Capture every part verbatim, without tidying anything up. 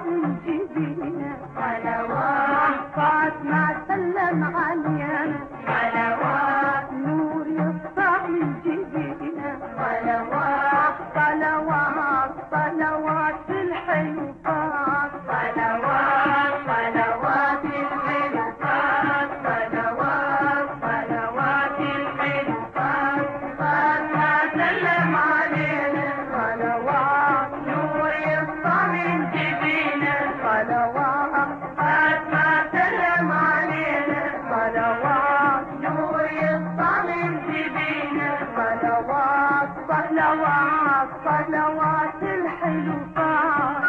من جبينه صلوات فاطمة سلم علينا صلوات نور يسطع من جبينه صلوات صلوات صلوات الحلوات صلوات صلوات الحلوات صلوات صلوات الحلوات فاطمة سلم علينا صلوات نور يسطع من جبينه صلوات فاطمة سلم علينا صلوات نور يسطع من جبينه صلوات صلوات صلوات الحلوات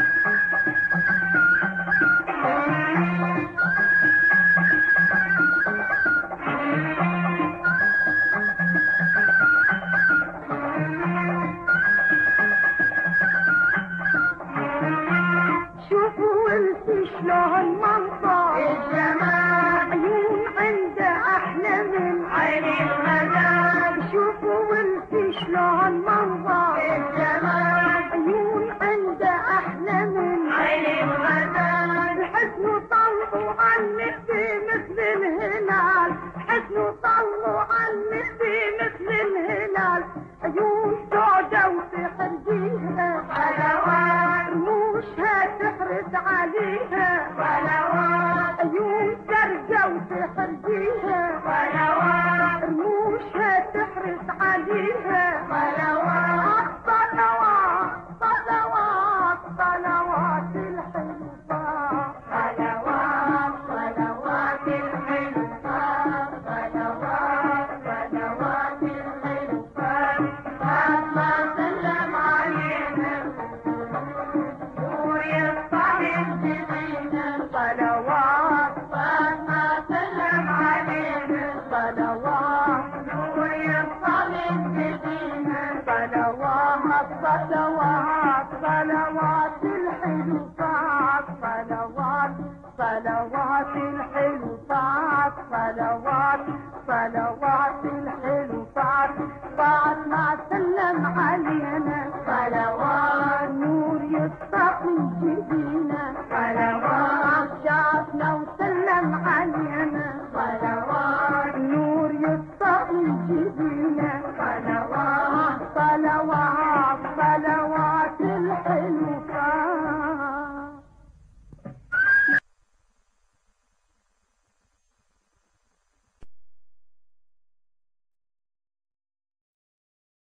شوفوا انت شلون منظر الجمال عيون عنده احلى من عين الغزال شوفوا انت شلون منظر الجمال عيون عنده احلى من عين الغزال الحسن طلعوا عنك مثل الهلال الحسن طلعوا عنك مثل الهلال عيون سودا وسحر جيها صلوات رموشها تحرس عليها صلوات عيون زرقا وسحر جيها صلوات رموشها تحرس عليها صلوات صلوات صلوات صلوات الحلوات صلوات صلوات الحلوات صلوات صلوات الحلوات فاطمة سلم علينا نور يسطع من جبينه صلوات فاطمة سلم علينا صلوات نور يسطع من جبينه صلوات صلوات صلوات الحلوات صلوات صلوات الحلوات